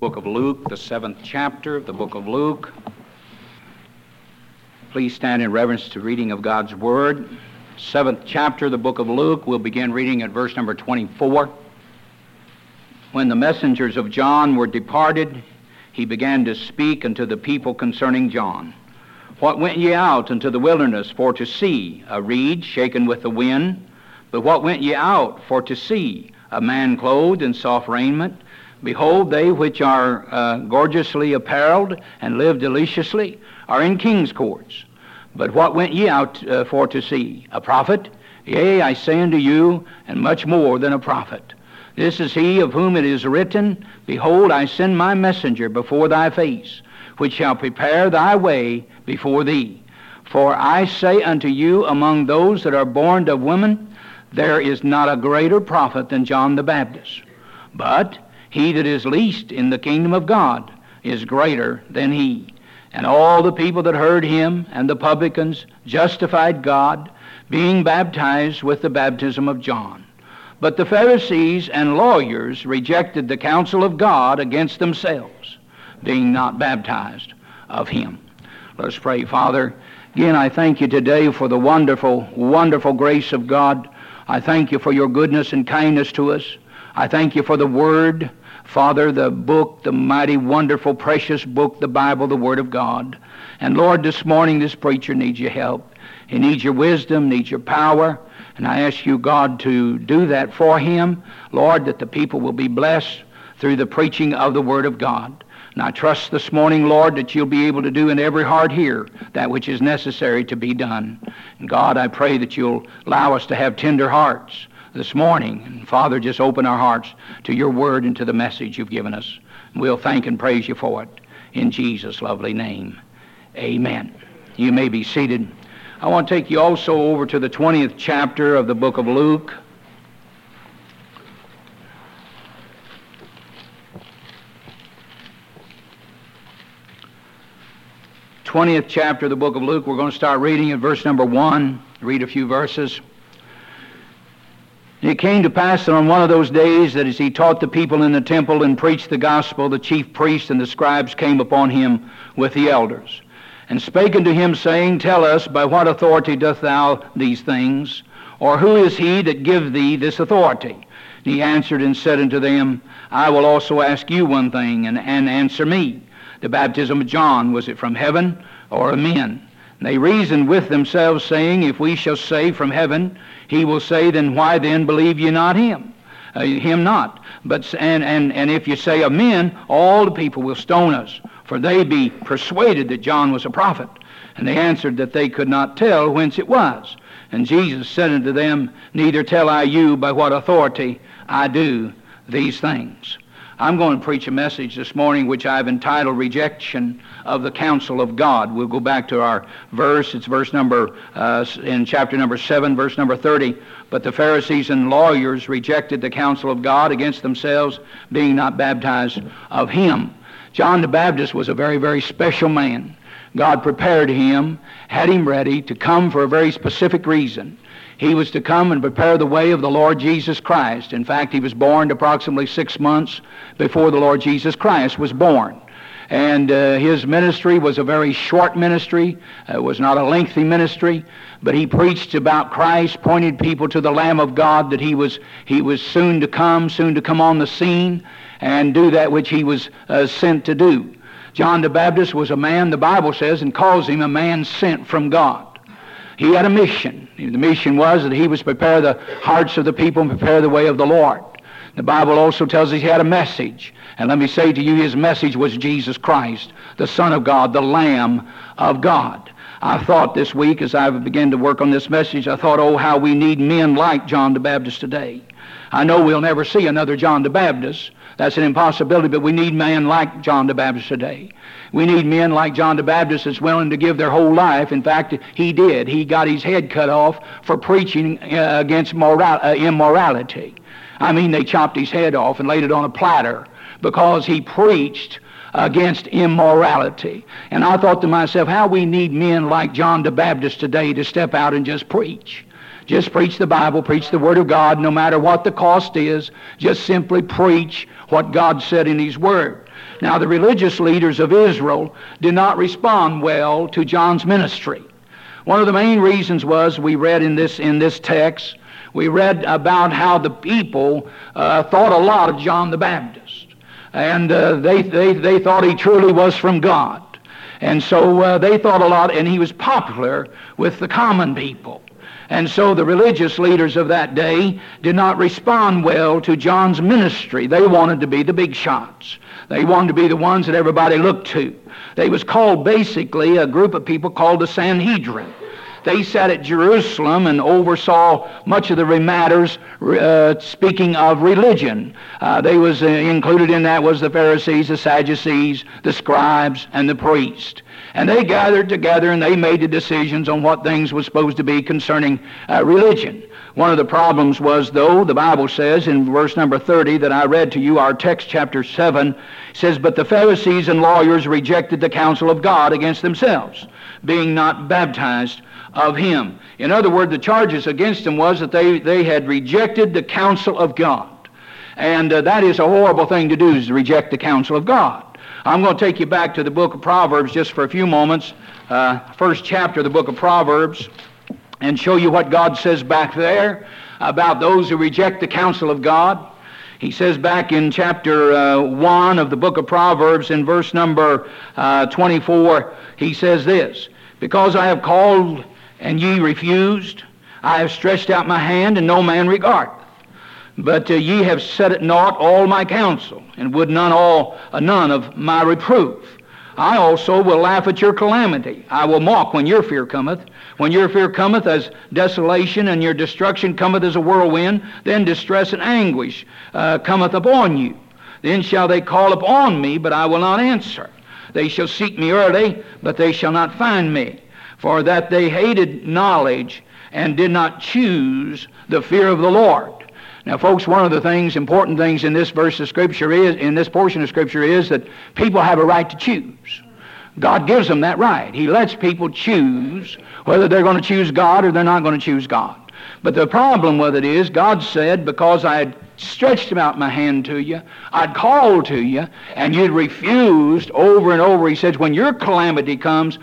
Book of Luke, the 7th chapter of the book of Luke. Please stand in reverence to reading of God's Word. 7th chapter of the book of Luke, we'll begin reading at verse number 24. When the messengers of John were departed, he began to speak unto the people concerning John. What went ye out into the wilderness for to see? A reed shaken with the wind? But what went ye out for to see? A man clothed in soft raiment? Behold, they which are gorgeously apparelled and live deliciously are in king's courts. But what went ye out for to see? A prophet? Yea, I say unto you, and much more than a prophet. This is he of whom it is written, Behold, I send my messenger before thy face, which shall prepare thy way before thee. For I say unto you, among those that are born of women, there is not a greater prophet than John the Baptist. But he that is least in the kingdom of God is greater than he. And all the people that heard him and the publicans justified God, being baptized with the baptism of John. But the Pharisees and lawyers rejected the counsel of God against themselves, being not baptized of him. Let us pray. Father, again I thank you today for the wonderful, wonderful grace of God. I thank you for your goodness and kindness to us. I thank you for the Word, Father, the book, the mighty, wonderful, precious book, the Bible, the Word of God. And Lord, this morning this preacher needs your help. He needs your wisdom, needs your power. And I ask you, God, to do that for him. Lord, that the people will be blessed through the preaching of the Word of God. And I trust this morning, Lord, that you'll be able to do in every heart here that which is necessary to be done. And God, I pray that you'll allow us to have tender hearts this morning. And Father, just open our hearts to your word and to the message you've given us. We'll thank and praise you for it. In Jesus' lovely name, amen. You may be seated. I want to take you also over to the 20th chapter of the book of Luke. '20th chapter of the book of Luke. We're going to start reading at verse number 1. Read a few verses. And it came to pass that on one of those days that as he taught the people in the temple and preached the gospel, the chief priests and the scribes came upon him with the elders, and spake unto him, saying, Tell us, by what authority dost thou these things? Or who is he that give thee this authority? And he answered and said unto them, I will also ask you one thing, and answer me. The baptism of John, was it from heaven or of men? And they reasoned with themselves, saying, If we shall say from heaven, he will say, Then why then believe ye not him? Him not. But and if you say of men, all the people will stone us, for they be persuaded that John was a prophet. And they answered that they could not tell whence it was. And Jesus said unto them, Neither tell I you by what authority I do these things. I'm going to preach a message this morning which I've entitled Rejection of the Counsel of God. We'll go back to our verse. It's verse number, in chapter number 7, verse number 30. But the Pharisees and lawyers rejected the counsel of God against themselves, being not baptized of him. John the Baptist was a very, very special man. God prepared him, had him ready to come for a very specific reason. He was to come and prepare the way of the Lord Jesus Christ. In fact, he was born approximately 6 months before the Lord Jesus Christ was born. And his ministry was a very short ministry. It was not a lengthy ministry, but he preached about Christ, pointed people to the Lamb of God, that he was soon to come on the scene and do that which he was sent to do. John the Baptist was a man, the Bible says, and calls him a man sent from God. He had a mission. The mission was that he was to prepare the hearts of the people and prepare the way of the Lord. The Bible also tells us he had a message. And let me say to you, his message was Jesus Christ, the Son of God, the Lamb of God. I thought this week, as I began to work on this message, I thought, oh, how we need men like John the Baptist today. I know we'll never see another John the Baptist. That's an impossibility, but we need men like John the Baptist today. We need men like John the Baptist that's willing to give their whole life. In fact, he did. He got his head cut off for preaching against immorality. I mean, they chopped his head off and laid it on a platter because he preached against immorality. And I thought to myself, how we need men like John the Baptist today to step out and just preach. Just preach the Bible, preach the Word of God, no matter what the cost is. Just simply preach what God said in His Word. Now, the religious leaders of Israel did not respond well to John's ministry. One of the main reasons was, we read in this text, we read about how the people thought a lot of John the Baptist. And they thought he truly was from God. And so they thought a lot, and he was popular with the common people. And so the religious leaders of that day did not respond well to John's ministry. They wanted to be the big shots. They wanted to be the ones that everybody looked to. They was called basically a group of people called the Sanhedrin. They sat at Jerusalem and oversaw much of the matters speaking of religion. They was included in that was the Pharisees, the Sadducees, the scribes, and the priests. And they gathered together and they made the decisions on what things was supposed to be concerning religion. One of the problems was, though, the Bible says in verse number 30 that I read to you, our text chapter 7, says, "But the Pharisees and lawyers rejected the counsel of God against themselves, being not baptized of him." In other words, the charges against them was that they had rejected the counsel of God. And that is a horrible thing to do, is to reject the counsel of God. I'm going to take you back to the book of Proverbs just for a few moments, first chapter of the book of Proverbs, and show you what God says back there about those who reject the counsel of God. He says back in chapter 1 of the book of Proverbs in verse number 24, he says this, "Because I have called and ye refused, I have stretched out my hand and no man regardeth. But ye have set at naught all my counsel, and would none of my reproof. I also will laugh at your calamity. I will mock when your fear cometh. When your fear cometh as desolation, and your destruction cometh as a whirlwind, then distress and anguish cometh upon you. Then shall they call upon me, but I will not answer. They shall seek me early, but they shall not find me. For that they hated knowledge, and did not choose the fear of the Lord." Now, folks, one of the things, important things in this verse of Scripture is, in this portion of Scripture is that people have a right to choose. God gives them that right. He lets people choose whether they're going to choose God or they're not going to choose God. But the problem with it is, God said, because I had stretched out my hand to you, I'd called to you, and you'd refused over and over. He says, when your calamity comes,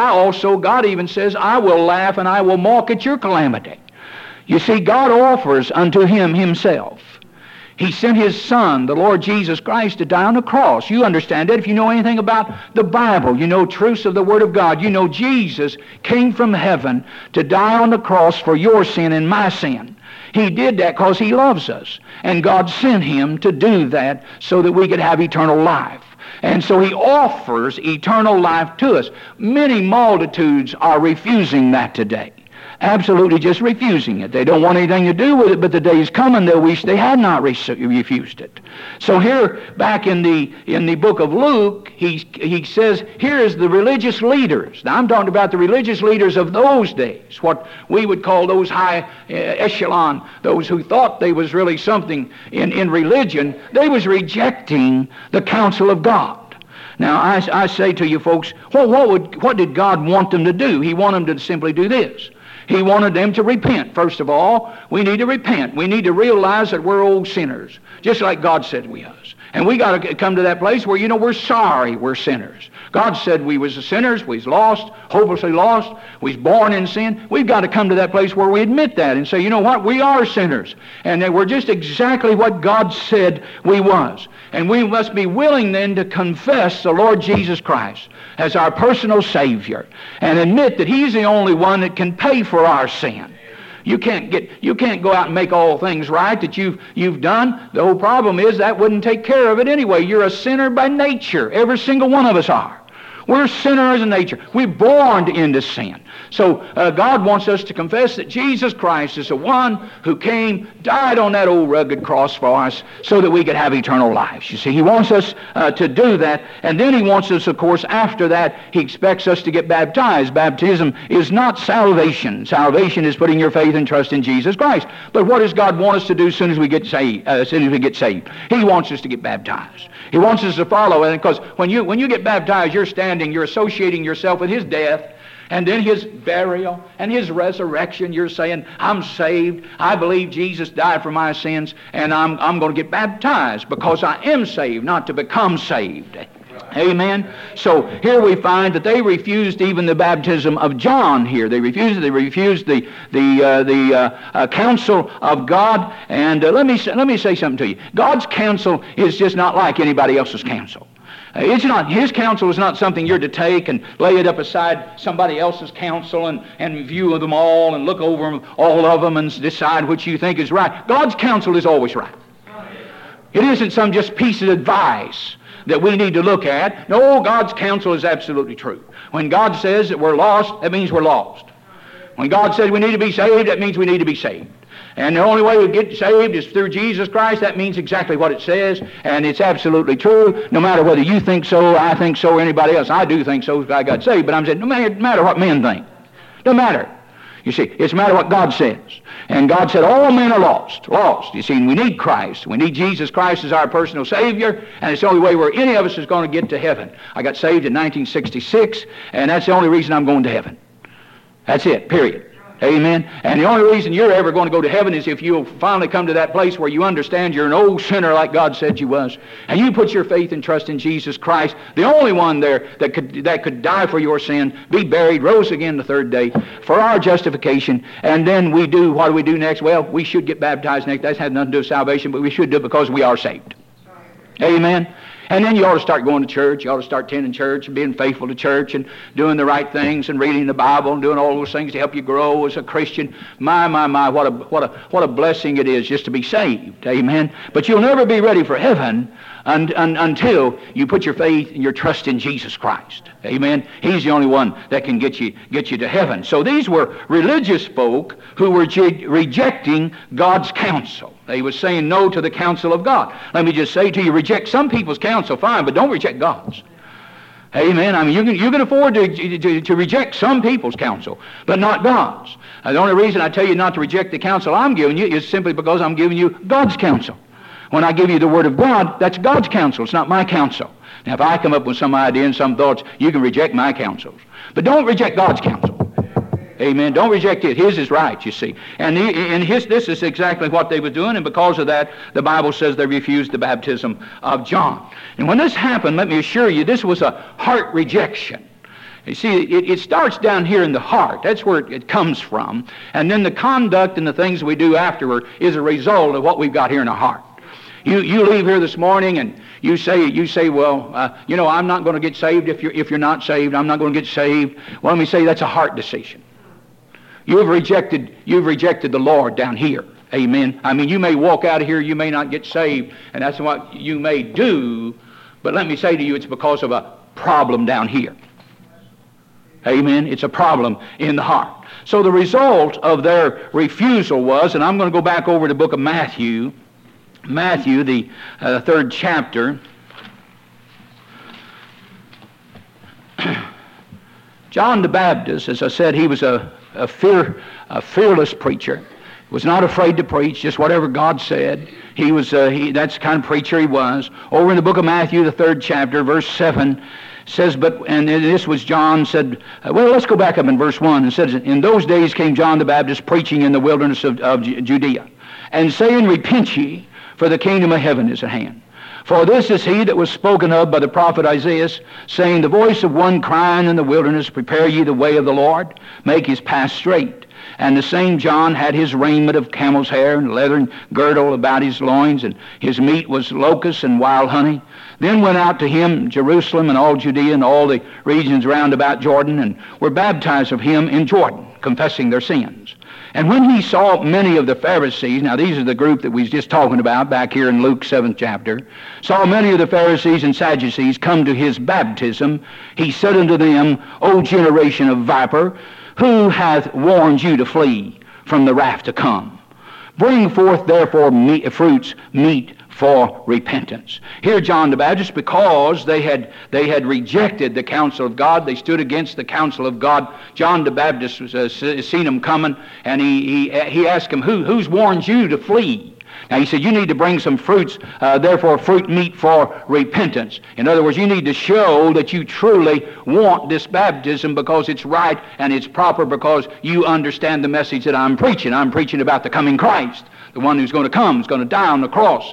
God even says, I will laugh and I will mock at your calamity. You see, God offers unto him himself. He sent his Son, the Lord Jesus Christ, to die on the cross. You understand that. If you know anything about the Bible, you know truths of the Word of God, you know Jesus came from heaven to die on the cross for your sin and my sin. He did that because he loves us. And God sent him to do that so that we could have eternal life. And so he offers eternal life to us. Many multitudes are refusing that today. Absolutely just refusing it. They don't want anything to do with it, but the day is coming they'll wish they had not refused it. So here, back in the book of Luke, he says, here is the religious leaders. Now I'm talking about the religious leaders of those days, what we would call those high echelon, those who thought they was really something in religion. They was rejecting the counsel of God. Now I say to you folks, what did God want them to do? He wanted them to simply do this. He wanted them to repent. First of all, we need to repent. We need to realize that we're old sinners, just like God said we was. And we got to come to that place where, we're sorry we're sinners. God said we was sinners, we was lost, hopelessly lost, we was born in sin. We've got to come to that place where we admit that and say, you know what, we are sinners. And that we're just exactly what God said we was. And we must be willing then to confess the Lord Jesus Christ as our personal Savior and admit that he's the only one that can pay for our sin. You can't go out and make all things right that you've done. The whole problem is that wouldn't take care of it anyway. You're a sinner by nature. Every single one of us are. We're sinners in nature. We're born into sin. So God wants us to confess that Jesus Christ is the one who came, died on that old rugged cross for us so that we could have eternal life. You see, he wants us to do that. And then he wants us, of course, after that, he expects us to get baptized. Baptism is not salvation. Salvation is putting your faith and trust in Jesus Christ. But what does God want us to do as soon as we get saved? He wants us to get baptized. He wants us to follow. And because when you get baptized, you're associating yourself with his death, And then His burial and His resurrection, you're saying, I'm saved, I believe Jesus died for my sins, and I'm going to get baptized because I am saved, not to become saved. Amen. So here we find that they refused even the baptism of John here. They refused the counsel of God. And let me say something to you. God's counsel is just not like anybody else's counsel. It's not, His counsel is not something you're to take and lay it up beside somebody else's counsel and view them all and look over them, all of them, and decide which you think is right. God's counsel is always right. It isn't some just piece of advice that we need to look at. No, God's counsel is absolutely true. When God says that we're lost, that means we're lost. When God says we need to be saved, that means we need to be saved. And the only way we get saved is through Jesus Christ. That means exactly what it says, and it's absolutely true, no matter whether you think so, I think so, or anybody else. I do think so, I got saved, but I'm saying no matter what men think. Doesn't matter. You see, it's a matter what God says. And God said all men are lost. You see, and we need Christ. We need Jesus Christ as our personal Savior, and it's the only way where any of us is going to get to heaven. I got saved in 1966, and that's the only reason I'm going to heaven. That's it, period. Amen. And the only reason you're ever going to go to heaven is if you'll finally come to that place where you understand you're an old sinner like God said you was, and you put your faith and trust in Jesus Christ, the only one there that could die for your sin, be buried, rose again the third day for our justification. And then what do we do next? Well, we should get baptized next. That has nothing to do with salvation, but we should do it because we are saved. Amen. And then you ought to start going to church. You ought to start attending church and being faithful to church and doing the right things and reading the Bible and doing all those things to help you grow as a Christian. My, what a blessing it is just to be saved. Amen. But you'll never be ready for heaven until you put your faith and your trust in Jesus Christ. Amen. He's the only one that can get you to heaven. So these were religious folk who were rejecting God's counsel. They were saying no to the counsel of God. Let me just say to you, reject some people's counsel, fine, but don't reject God's. Amen. I mean, you can afford to reject some people's counsel, but not God's. The only reason I tell you not to reject the counsel I'm giving you is simply because I'm giving you God's counsel. When I give you the Word of God, that's God's counsel. It's not my counsel. Now, if I come up with some idea and some thoughts, you can reject my counsels. But don't reject God's counsel. Amen. Don't reject it. His is right, you see. And this is exactly what they were doing, and because of that, the Bible says they refused the baptism of John. And when this happened, let me assure you, this was a heart rejection. You see, it starts down here in the heart. That's where it comes from. And then the conduct and the things we do afterward is a result of what we've got here in our heart. You leave here this morning and you say, well, I'm not going to get saved if you're not saved. I'm not going to get saved. Well, let me say that's a heart decision. You've rejected the Lord down here. Amen. I mean, you may walk out of here, you may not get saved, and that's what you may do, but let me say to you, it's because of a problem down here. Amen. It's a problem in the heart. So the result of their refusal was, and I'm going to go back over to the book of Matthew, the third chapter. John the Baptist, as I said, he was a fearless preacher. Was not afraid to preach, just whatever God said. He was that's the kind of preacher he was. Over in the book of Matthew, the third chapter, verse 7, says, and this was John said, well, let's go back up in verse 1. It says, in those days came John the Baptist preaching in the wilderness of Judea, and saying, repent ye, for the kingdom of heaven is at hand. For this is he that was spoken of by the prophet Isaiah, saying, the voice of one crying in the wilderness, prepare ye the way of the Lord, make his path straight. And the same John had his raiment of camel's hair and leathern girdle about his loins, and his meat was locusts and wild honey. Then went out to him Jerusalem and all Judea and all the regions round about Jordan, and were baptized of him in Jordan, confessing their sins. And when he saw many of the Pharisees, now these are the group that we was just talking about back here in Luke 7th chapter, saw many of the Pharisees and Sadducees come to his baptism, he said unto them, O generation of viper, who hath warned you to flee from the wrath to come? Bring forth therefore fruits meet for repentance. Here John the Baptist, because they had rejected the counsel of God, they stood against the counsel of God. John the Baptist seen them coming, and he asked them, who's warned you to flee? Now he said, you need to bring some fruits, therefore fruit meet for repentance. In other words, you need to show that you truly want this baptism because it's right and it's proper, because you understand the message that I'm preaching. I'm preaching about the coming Christ, the one who's going to come, is going to die on the cross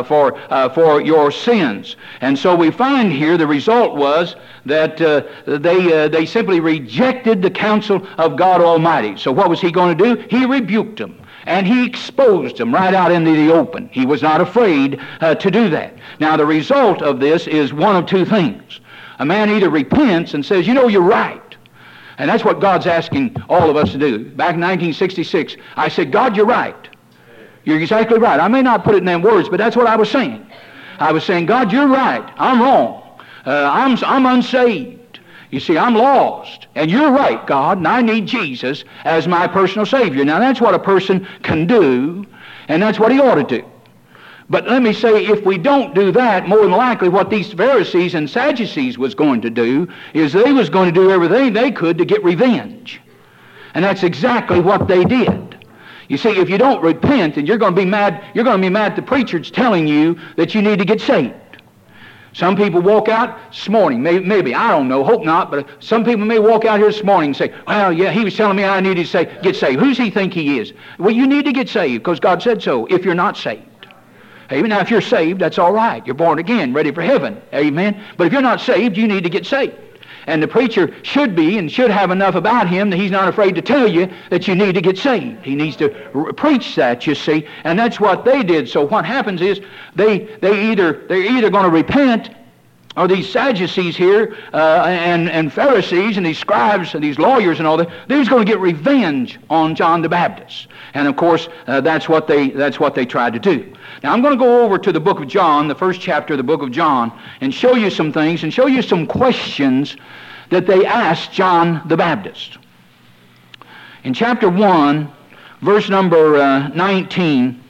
for your sins. And so we find here the result was that they simply rejected the counsel of God Almighty. So what was he going to do? He rebuked them. And he exposed them right out into the open. He was not afraid to do that. Now, the result of this is one of two things. A man either repents and says, you know, you're right. And that's what God's asking all of us to do. Back in 1966, I said, God, you're right. You're exactly right. I may not put it in them words, but that's what I was saying. I was saying, God, you're right. I'm wrong. I'm unsaved. You see, I'm lost. And you're right, God, and I need Jesus as my personal Savior. Now, that's what a person can do, and that's what he ought to do. But let me say, if we don't do that, more than likely what these Pharisees and Sadducees was going to do is they was going to do everything they could to get revenge. And that's exactly what they did. You see, if you don't repent, and you're going to be mad at the preachers telling you that you need to get saved. Some people walk out this morning, maybe, I don't know, hope not, but some people may walk out here this morning and say, well, yeah, he was telling me I needed to get saved. Who's he think he is? Well, you need to get saved because God said so if you're not saved. Amen. Now, if you're saved, that's all right. You're born again, ready for heaven. Amen. But if you're not saved, you need to get saved. And the preacher should be and should have enough about him that he's not afraid to tell you that you need to get saved. He needs to preach that, you see, and that's what they did. So what happens is they're either going to repent, or these Sadducees here and Pharisees and these scribes and these lawyers and all that, they was going to get revenge on John the Baptist. And of course, that's what they tried to do. Now I'm going to go over to the book of John, the first chapter of the book of John, and show you some things and show you some questions that they asked John the Baptist. In chapter 1, verse number 19,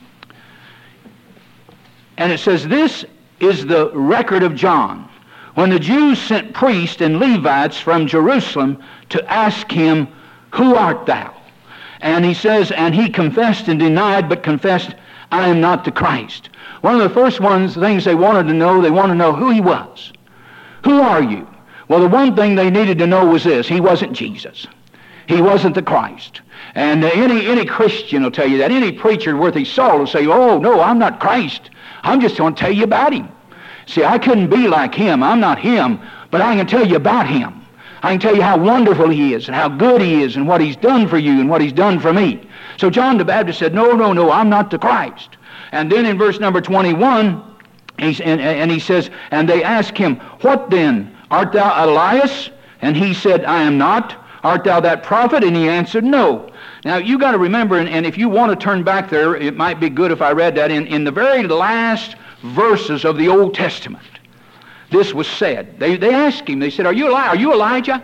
and it says, this is the record of John, when the Jews sent priests and Levites from Jerusalem to ask him, who art thou? And he says, and he confessed and denied, but confessed, I am not the Christ. One of the first things they wanted to know who he was. Who are you? Well, the one thing they needed to know was this: he wasn't Jesus. He wasn't the Christ. And any Christian will tell you that. Any preacher worth his salt will say, oh, no, I'm not Christ. I'm just going to tell you about him. See, I couldn't be like him. I'm not him, but I can tell you about him. I can tell you how wonderful he is and how good he is and what he's done for you and what he's done for me. So John the Baptist said, no, I'm not the Christ. And then in verse number 21, he says, and they asked him, what then? Art thou Elias? And he said, I am not. Art thou that prophet? And he answered, no. Now, you got to remember, and if you want to turn back there, it might be good if I read that in the very last verses of the Old Testament. This was said. They asked him, they said, Are you Elijah?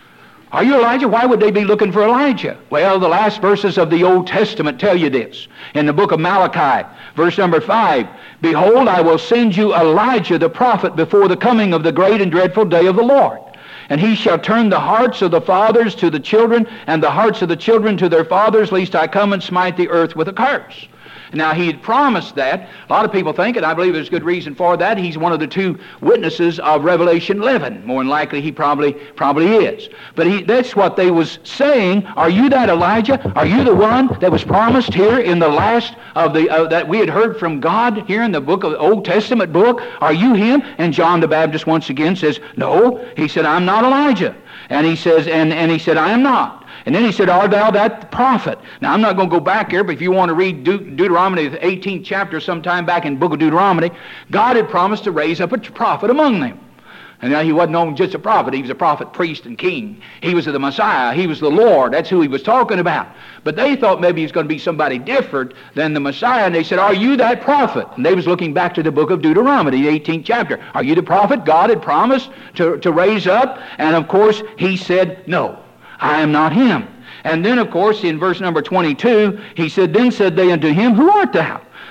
Are you Elijah? Why would they be looking for Elijah? Well, the last verses of the Old Testament tell you this. In the book of Malachi, verse number 5, behold, I will send you Elijah the prophet before the coming of the great and dreadful day of the Lord. And he shall turn the hearts of the fathers to the children, and the hearts of the children to their fathers, lest I come and smite the earth with a curse. Now, he had promised that. A lot of people think, and I believe there's good reason for that, he's one of the two witnesses of Revelation 11. More than likely, he probably is. But that's what they was saying. Are you that Elijah? Are you the one that was promised here in the last of that we had heard from God here in the book of the Old Testament book? Are you him? And John the Baptist once again says, no. He said, I'm not Elijah. And he says, and he said, I am not. And then he said, art thou that prophet? Now, I'm not going to go back here, but if you want to read Deuteronomy, the 18th chapter, sometime back in the book of Deuteronomy, God had promised to raise up a prophet among them. And now he wasn't only just a prophet, he was a prophet, priest, and king. He was the Messiah, he was the Lord, that's who he was talking about. But they thought maybe he was going to be somebody different than the Messiah, and they said, are you that prophet? And they was looking back to the book of Deuteronomy, the 18th chapter. Are you the prophet God had promised to raise up? And of course, he said, no. I am not him. And then, of course, in verse number 22, he said, then said they unto him, who art thou?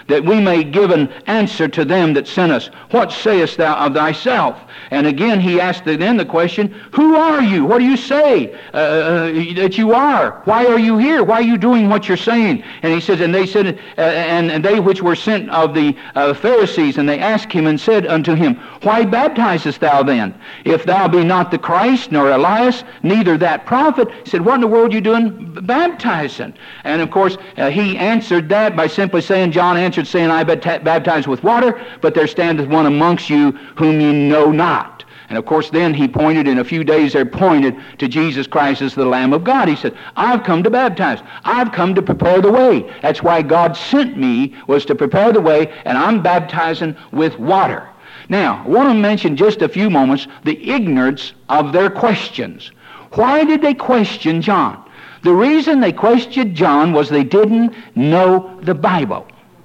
that we may give an answer to them that sent us. What sayest thou of thyself? And again he asked then the question, who are you? What do you say that you are? Why are you here? Why are you doing what you're saying? And he says, and they said, and they which were sent of the Pharisees, and they asked him and said unto him, why baptizest thou then? If thou be not the Christ, nor Elias, neither that prophet. He said, what in the world are you doing baptizing? And of course, he answered that by simply saying, John answered, saying, I baptize with water, but there standeth one amongst you whom ye know not. And of course then he pointed, in a few days there pointed to Jesus Christ as the Lamb of God. He said, I've come to baptize. I've come to prepare the way. That's why God sent me, was to prepare the way, and I'm baptizing with water. Now, I want to mention just a few moments the ignorance of their questions. Why did they question John? The reason they questioned John was they didn't know the Bible.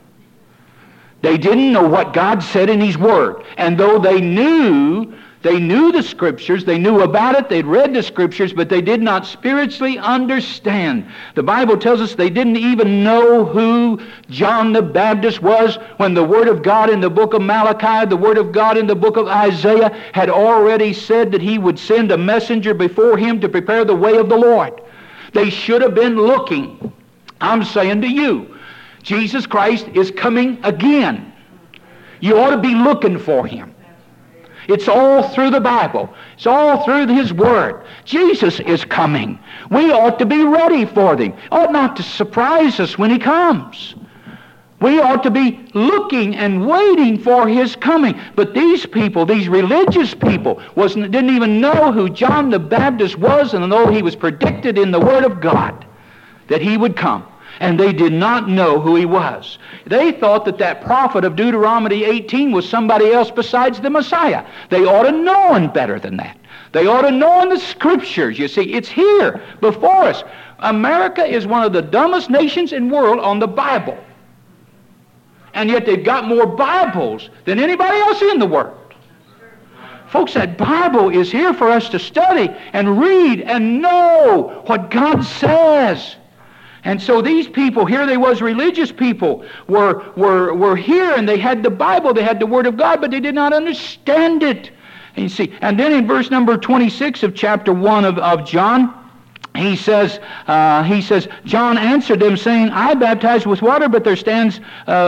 They didn't know what God said in His Word. And though they knew the Scriptures, they knew about it, they'd read the Scriptures, but they did not spiritually understand. The Bible tells us they didn't even know who John the Baptist was when the Word of God in the book of Malachi, the Word of God in the book of Isaiah had already said that He would send a messenger before Him to prepare the way of the Lord. They should have been looking. I'm saying to you, Jesus Christ is coming again. You ought to be looking for Him. It's all through the Bible. It's all through His Word. Jesus is coming. We ought to be ready for Him. Ought not to surprise us when He comes. We ought to be looking and waiting for His coming. But these people, these religious people, didn't even know who John the Baptist was, and though he was predicted in the Word of God that he would come. And they did not know who he was. They thought that prophet of Deuteronomy 18 was somebody else besides the Messiah. They ought to know better than that. They ought to know in the Scriptures. You see, it's here before us. America is one of the dumbest nations in the world on the Bible. And yet they've got more Bibles than anybody else in the world. Folks, that Bible is here for us to study and read and know what God says. And so these people, here they was, religious people, were here, and they had the Bible, they had the Word of God, but they did not understand it. And you see, and then in verse number 26 of chapter 1 of John, he says, John answered them, saying, I baptize with water, but there standeth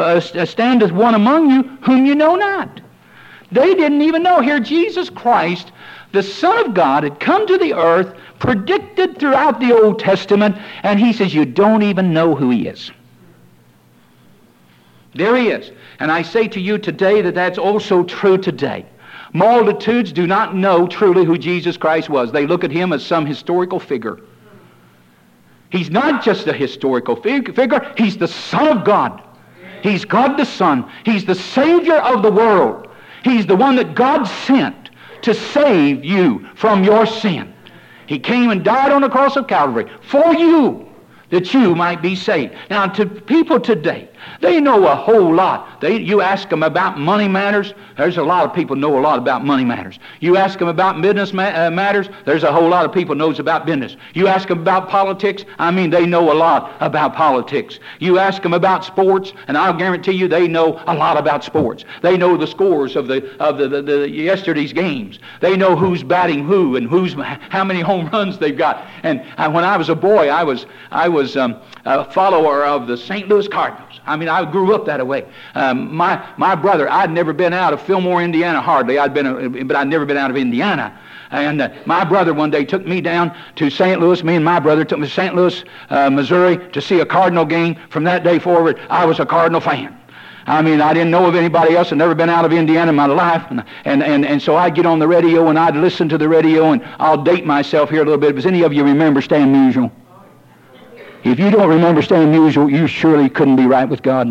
one among you whom you know not. They didn't even know. Here Jesus Christ, the Son of God, had come to the earth, predicted throughout the Old Testament, and he says, you don't even know who he is. There he is. And I say to you today that that's also true today. Multitudes do not know truly who Jesus Christ was. They look at him as some historical figure. He's not just a historical figure. He's the Son of God. He's God the Son. He's the Savior of the world. He's the one that God sent to save you from your sin. He came and died on the cross of Calvary for you, that you might be saved. Now, to people today, they know a whole lot. You ask them about money matters, there's a lot of people know a lot about money matters. You ask them about business matters, there's a whole lot of people knows about business. You ask them about politics, they know a lot about politics. You ask them about sports, and I'll guarantee you they know a lot about sports. They know the scores of the yesterday's games. They know who's batting who and how many home runs they've got. And when I was a boy, I was a follower of the St. Louis Cardinals. I grew up that way. My brother, I'd never been out of Fillmore, Indiana, hardly. But I'd never been out of Indiana. And my brother one day took me down to St. Louis. Me and my brother took me to St. Louis, Missouri, to see a Cardinal game. From that day forward, I was a Cardinal fan. I didn't know of anybody else. I'd never been out of Indiana in my life. And so I'd get on the radio, and I'd listen to the radio, and I'll date myself here a little bit. Does any of you remember Stan Musial? If you don't remember Stan Musial, you surely couldn't be right with God.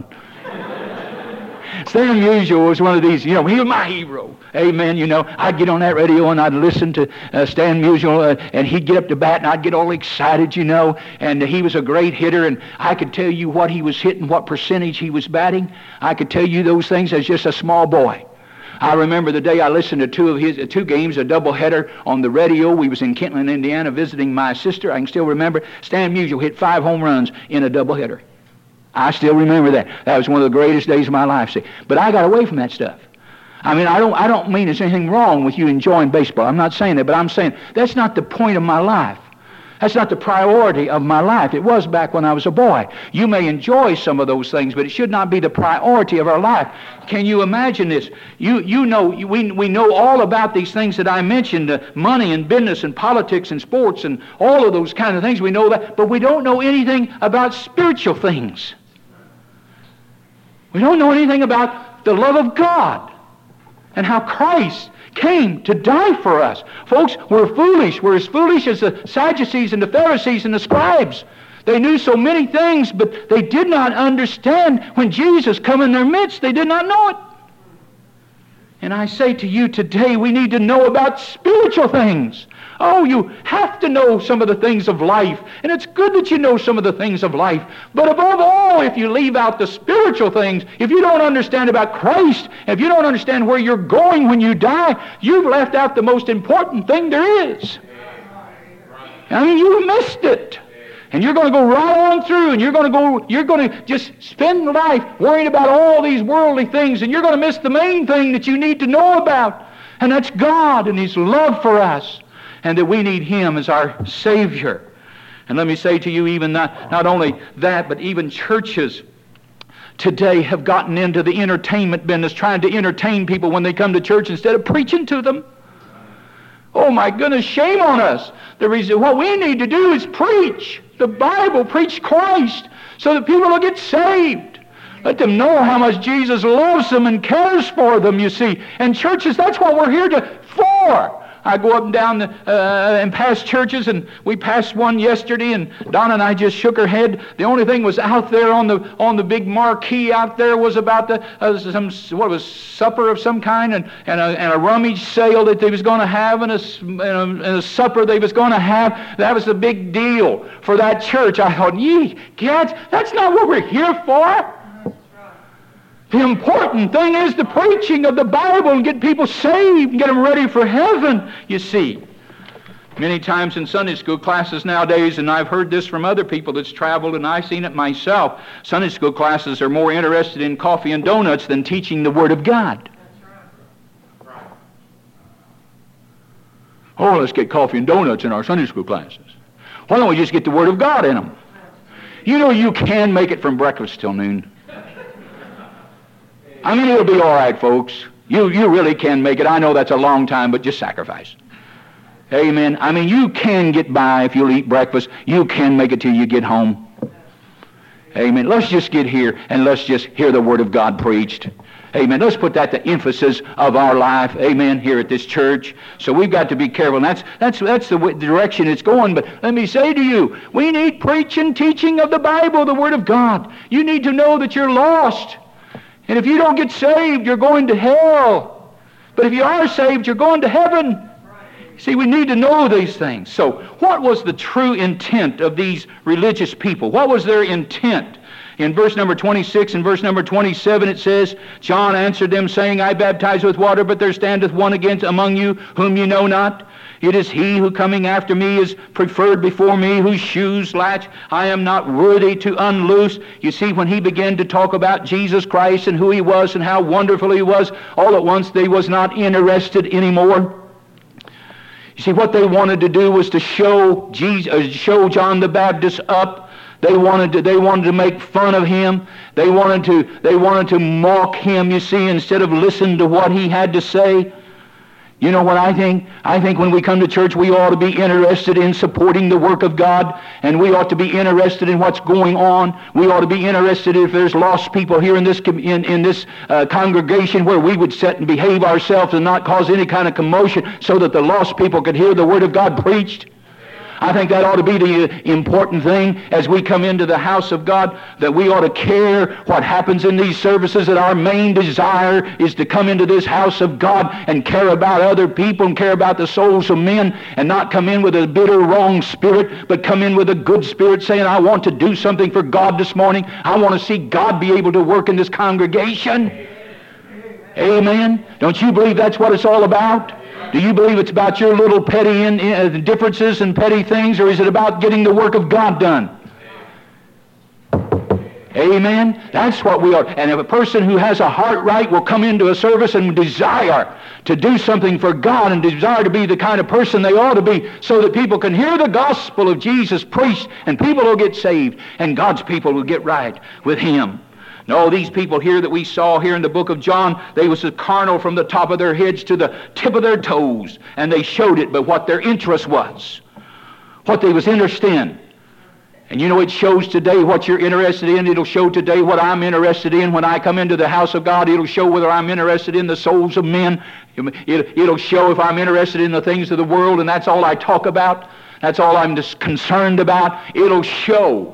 Stan Musial was one of these, he was my hero. Amen, I'd get on that radio and I'd listen to Stan Musial, and he'd get up to bat and I'd get all excited, and he was a great hitter, and I could tell you what he was hitting, what percentage he was batting. I could tell you those things as just a small boy. I remember the day I listened to two games, a doubleheader on the radio. We was in Kentland, Indiana, visiting my sister. I can still remember Stan Musial hit 5 home runs in a doubleheader. I still remember that. That was one of the greatest days of my life. See, but I got away from that stuff. I mean, I don't mean there's anything wrong with you enjoying baseball. I'm not saying that, but I'm saying that's not the point of my life. That's not the priority of my life. It was back when I was a boy. You may enjoy some of those things, but it should not be the priority of our life. Can you imagine this? We know all about these things that I mentioned, money and business and politics and sports and all of those kind of things. We know that, but we don't know anything about spiritual things. We don't know anything about the love of God and how Christ came to die for us. Folks, we're foolish. We're as foolish as the Sadducees and the Pharisees and the scribes. They knew so many things, but they did not understand when Jesus come in their midst. They did not know it. And I say to you today, we need to know about spiritual things. Oh, you have to know some of the things of life, and it's good that you know some of the things of life. But above all, if you leave out the spiritual things, if you don't understand about Christ, if you don't understand where you're going when you die, you've left out the most important thing there is. I mean, you missed it. And you're going to go right on through, and you're going to just spend life worrying about all these worldly things, and you're going to miss the main thing that you need to know about, and that's God and His love for us, and that we need Him as our Savior. And let me say to you, even not only that, but even churches today have gotten into the entertainment business, trying to entertain people when they come to church instead of preaching to them. Oh my goodness, shame on us. What we need to do is preach the Bible, preach Christ, so that people will get saved. Let them know how much Jesus loves them and cares for them, you see. And churches, that's what we're here for. I go up and down and past churches, and we passed one yesterday, and Donna and I just shook her head. The only thing was out there on the big marquee out there was about some supper of some kind, and a rummage sale that they was going to have, and a supper they was going to have. That was the big deal for that church. I thought, kids, that's not what we're here for. The important thing is the preaching of the Bible and get people saved and get them ready for heaven, you see. Many times in Sunday school classes nowadays, and I've heard this from other people that's traveled, and I've seen it myself, Sunday school classes are more interested in coffee and donuts than teaching the Word of God. That's right. Oh, let's get coffee and donuts in our Sunday school classes. Why don't we just get the Word of God in them? You know you can make it from breakfast till noon. I mean, it'll be all right, folks. You really can make it. I know that's a long time, but just sacrifice. Amen. I mean, you can get by if you'll eat breakfast. You can make it till you get home. Amen. Let's just get here and let's just hear the Word of God preached. Amen. Let's put that the emphasis of our life. Amen. Here at this church. So we've got to be careful. And that's the direction it's going. But let me say to you, we need preaching, teaching of the Bible, the Word of God. You need to know that you're lost. And if you don't get saved, you're going to hell. But if you are saved, you're going to heaven. See, we need to know these things. So what was the true intent of these religious people? What was their intent? In verse number 26 and verse number 27 it says, John answered them, saying, I baptize with water, but there standeth one against among you, whom you know not. It is he who coming after me is preferred before me, whose shoes latch I am not worthy to unloose. You see, when he began to talk about Jesus Christ and who He was and how wonderful He was, all at once they was not interested anymore. You see, what they wanted to do was to show John the Baptist up. They wanted to make fun of him. They wanted to mock him, you see, instead of listen to what he had to say. You know what I think? I think when we come to church, we ought to be interested in supporting the work of God, and we ought to be interested in what's going on. We ought to be interested if there's lost people here in this congregation, where we would sit and behave ourselves and not cause any kind of commotion, so that the lost people could hear the Word of God preached. I think that ought to be the important thing as we come into the house of God, that we ought to care what happens in these services, that our main desire is to come into this house of God and care about other people and care about the souls of men, and not come in with a bitter, wrong spirit, but come in with a good spirit saying, I want to do something for God this morning. I want to see God be able to work in this congregation. Amen. Don't you believe that's what it's all about? Do you believe it's about your little petty differences and petty things, or is it about getting the work of God done? Amen? That's what we are. And if a person who has a heart right will come into a service and desire to do something for God and desire to be the kind of person they ought to be so that people can hear the gospel of Jesus preached and people will get saved and God's people will get right with Him. No, these people here that we saw here in the book of John, they was carnal from the top of their heads to the tip of their toes. And they showed it by what their interest was, what they was interested in. And you know, it shows today what you're interested in. It'll show today what I'm interested in. When I come into the house of God, it'll show whether I'm interested in the souls of men. It'll show if I'm interested in the things of the world, and that's all I talk about. That's all I'm just concerned about. It'll show,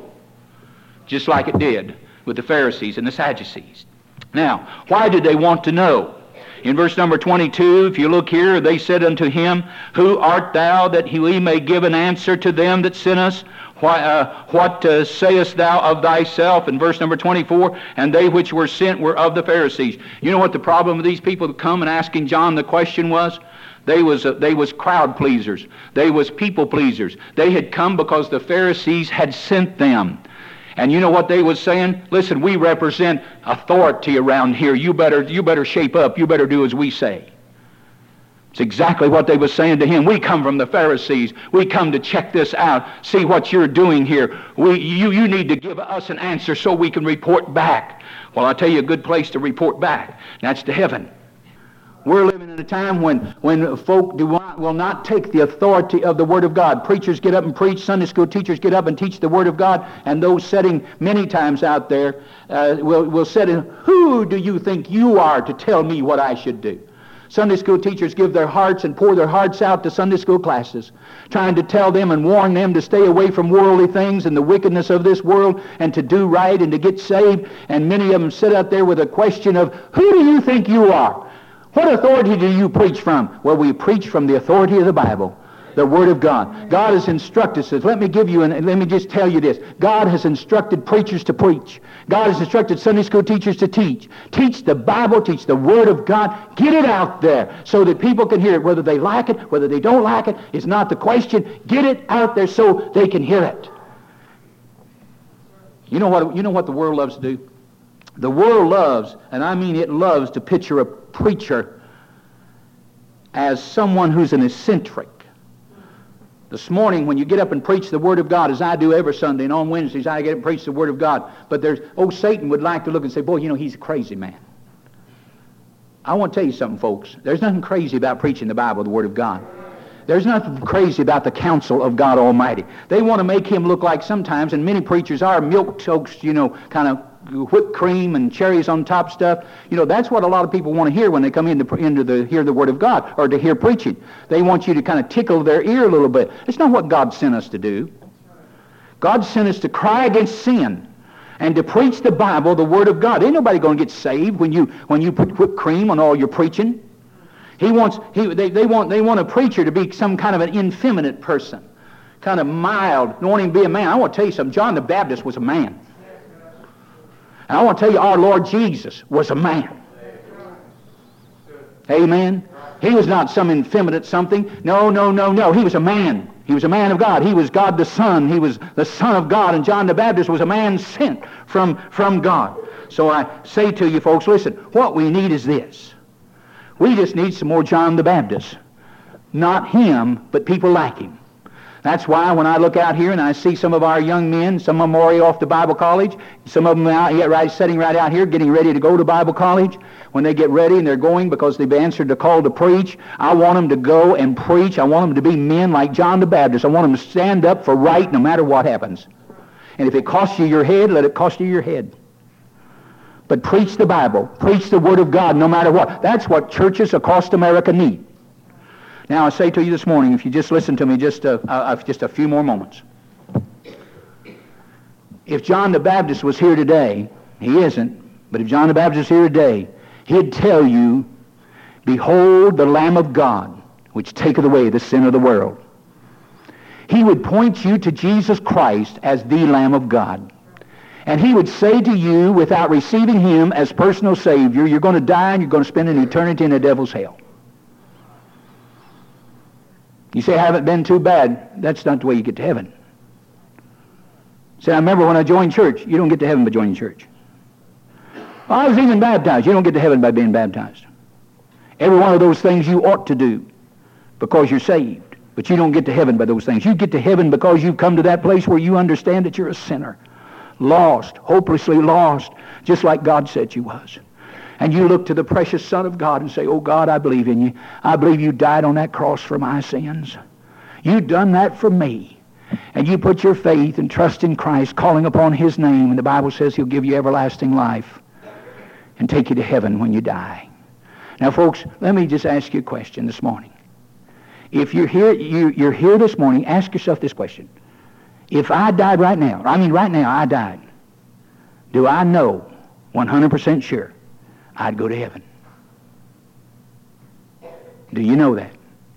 just like it did with the Pharisees and the Sadducees. Now, why did they want to know? In verse number 22, if you look here, they said unto him, Who art thou, that we may give an answer to them that sent us? What sayest thou of thyself? In verse number 24, and they which were sent were of the Pharisees. You know what the problem of these people that come and asking John the question was? They was crowd pleasers. They was people pleasers. They had come because the Pharisees had sent them. And you know what they was saying? Listen, we represent authority around here. You better shape up. You better do as we say. It's exactly what they was saying to him. We come from the Pharisees. We come to check this out, see what you're doing here. You need to give us an answer so we can report back. Well, I'll tell you a good place to report back. That's to heaven. We're living in a time when folk will not take the authority of the Word of God. Preachers get up and preach. Sunday school teachers get up and teach the Word of God. And those sitting many times out there will sit in, Who do you think you are to tell me what I should do? Sunday school teachers give their hearts and pour their hearts out to Sunday school classes, trying to tell them and warn them to stay away from worldly things and the wickedness of this world and to do right and to get saved. And many of them sit out there with a question of, Who do you think you are? What authority do you preach from? Well, we preach from the authority of the Bible, the Word of God. God has instructed us. Let me just tell you this. God has instructed preachers to preach. God has instructed Sunday school teachers to teach. Teach the Bible, teach the Word of God. Get it out there so that people can hear it. Whether they like it, whether they don't like it, is not the question. Get it out there so they can hear it. You know what the world loves to do? The world loves, and I mean it loves, to picture a preacher as someone who's an eccentric. This morning, when you get up and preach the Word of God, as I do every Sunday, and on Wednesdays I get up and preach the Word of God, but Satan would like to look and say, boy, he's a crazy man. I want to tell you something, folks. There's nothing crazy about preaching the Bible, the Word of God. There's nothing crazy about the counsel of God Almighty. They want to make Him look like sometimes, and many preachers are milk-toast, kind of whipped cream and cherries on top stuff. That's what a lot of people want to hear when they come in to hear the Word of God or to hear preaching. They want you to kind of tickle their ear a little bit. It's not what God sent us to do. God sent us to cry against sin and to preach the Bible, the Word of God. Ain't nobody going to get saved when you put whipped cream on all your preaching. They want a preacher to be some kind of an effeminate person, kind of mild, don't want him to be a man. I want to tell you something. John the Baptist was a man. And I want to tell you, our Lord Jesus was a man. Amen? He was not some effeminate something. No. He was a man. He was a man of God. He was God the Son. He was the Son of God. And John the Baptist was a man sent from God. So I say to you folks, listen, what we need is this. We just need some more John the Baptist. Not him, but people like him. That's why when I look out here and I see some of our young men, some of them already off to Bible college, some of them sitting right out here getting ready to go to Bible college. When they get ready and they're going because they've answered the call to preach, I want them to go and preach. I want them to be men like John the Baptist. I want them to stand up for right no matter what happens. And if it costs you your head, let it cost you your head. But preach the Bible. Preach the Word of God no matter what. That's what churches across America need. Now, I say to you this morning, if you just listen to me just a few more moments. If John the Baptist was here today, he isn't, but if John the Baptist is here today, he'd tell you, Behold the Lamb of God, which taketh away the sin of the world. He would point you to Jesus Christ as the Lamb of God. And he would say to you, without receiving him as personal Savior, you're going to die and you're going to spend an eternity in the devil's hell. You say, I haven't been too bad. That's not the way you get to heaven. Say, I remember when I joined church. You don't get to heaven by joining church. I was even baptized. You don't get to heaven by being baptized. Every one of those things you ought to do because you're saved. But you don't get to heaven by those things. You get to heaven because you've come to that place where you understand that you're a sinner. Lost, hopelessly lost, just like God said you was. And you look to the precious Son of God and say, oh God, I believe in you. I believe you died on that cross for my sins. You've done that for me. And you put your faith and trust in Christ, calling upon His name, and the Bible says He'll give you everlasting life and take you to heaven when you die. Now, folks, let me just ask you a question this morning. If you're here this morning, ask yourself this question. If I died right now, right now I died, do I know 100% sure I'd go to heaven? Do you know that?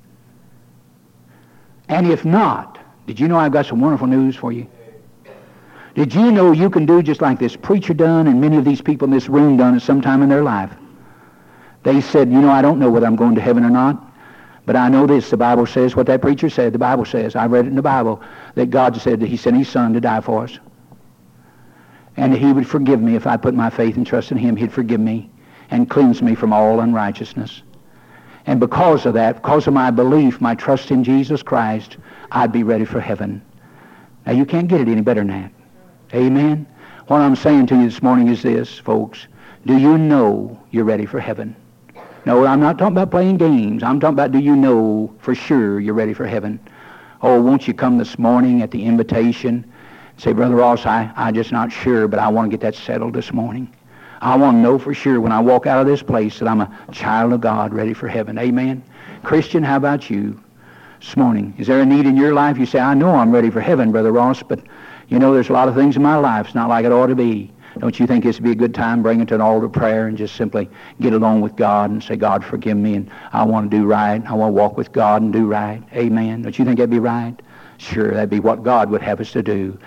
And if not, did you know I've got some wonderful news for you? Did you know you can do just like this preacher done and many of these people in this room done at some time in their life? They said, I don't know whether I'm going to heaven or not, but I know this. The Bible says what that preacher said. The Bible says, I read it in the Bible, that God said that He sent His Son to die for us. And that He would forgive me if I put my faith and trust in Him. He'd forgive me and cleanse me from all unrighteousness. And because of that, because of my belief, my trust in Jesus Christ, I'd be ready for heaven. Now, you can't get it any better than that. Amen? What I'm saying to you this morning is this, folks. Do you know you're ready for heaven? No, I'm not talking about playing games. I'm talking about, do you know for sure you're ready for heaven? Oh, won't you come this morning at the invitation and say, Brother Ross, I'm just not sure, but I want to get that settled this morning. I want to know for sure when I walk out of this place that I'm a child of God ready for heaven. Amen? Christian, how about you this morning? Is there a need in your life? You say, I know I'm ready for heaven, Brother Ross, but there's a lot of things in my life. It's not like it ought to be. Don't you think this would be a good time, bring it to an altar of prayer and just simply get along with God and say, God, forgive me, and I want to do right. I want to walk with God and do right. Amen. Don't you think that'd be right? Sure, that'd be what God would have us to do.